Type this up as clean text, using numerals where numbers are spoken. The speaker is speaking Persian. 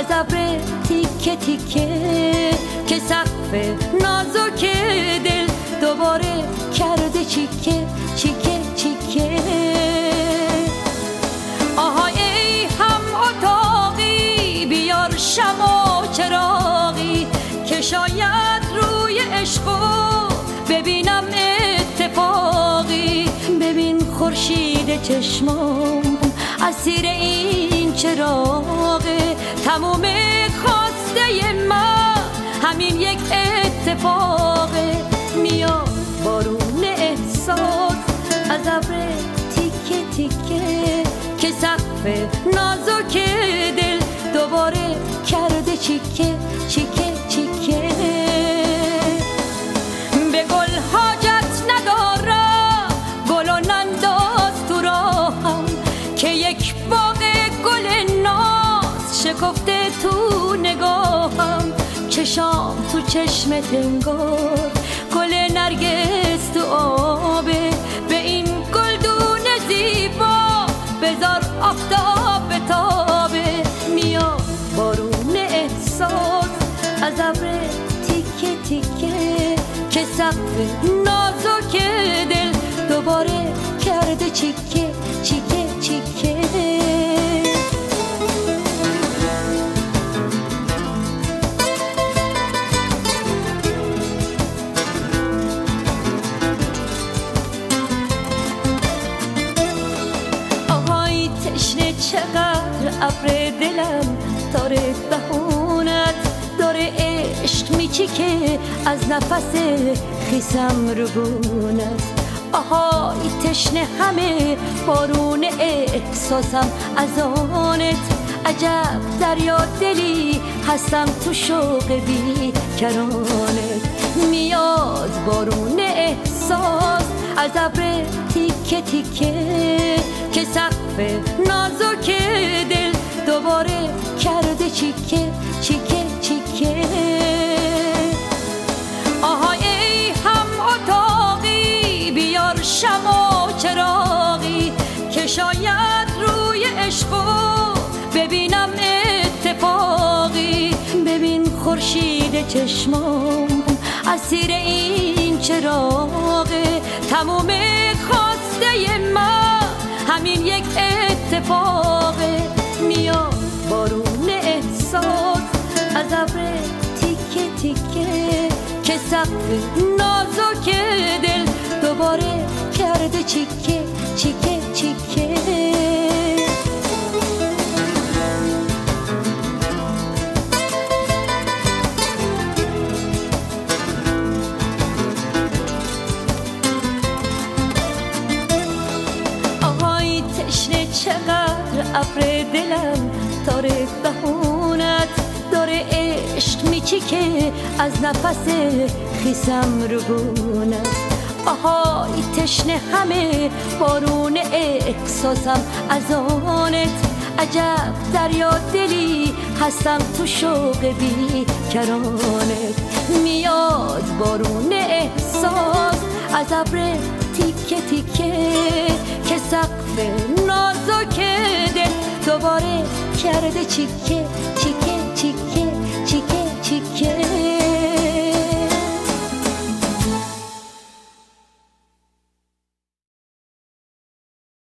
از ابر تیکه تیکه که سقف نازک دل دوباره کرده چیکه چیکه چیکه. آهای ای هم اتاقی بیار شمع و چراغی که شاید روی عشقو ببینم اتفاقی. ببین خورشید چشمام اسیر این چراغه، تموم خواسته من همین یک اتفاقه. میاد بارون احساس از ابر تیکه تیکه که سقف نازک دل دوباره کرده چیکه چیکه چیکه. به گل حاجت ندارم گل و ننداز تو راهم که یک باغ گل ناز شکفته تو نگاهم. چشام تو چشمت انگار گل نرگس تو آبه، به این گلدون زیبا بذار آفتاب بتابه. میاد بارون احساس از ابر تیکه تیکه که سقف نازک دل دوباره کرده چیکه چیکه چیکه. آهای تشنه چقدر ابر دلم داره بهونت، داره عشق میچیکه از نفس خیسم رو بونت. آهای تشنه همه بارون احساسم از آنت، عجب دریا دلی هستم تو شوق بی کرانت. میاد بارون احساس از ابر تیکه تیکه که سقف نازک دل دوباره کرده چیکه چیکه چیکه. آهای ای هم اتاقی بیار شمع و چراغی که شاید روی عشقو ببینم اتفاقی. ببین خورشید چشمام اسیر این چراغه، تموم خواسته من همین یک اتفاقه. میاد بارون احساس از ابر تیکه تیکه که سقف نازک دل دوباره کرده چیکه چیکه چیکه. آهای تشنه چقدر ابر دلم داره بهونت، داره عشق میچیکه از نفس خیسم رو بونت. آهای تشنه همه بارون احساسم از آنت، عجب دریا دلی هستم تو شوق بی کرانت. میاد بارون احساس از ابر تیکه تیکه که سقف نازک دل دوباره کرده چیکه چیکه چیکه.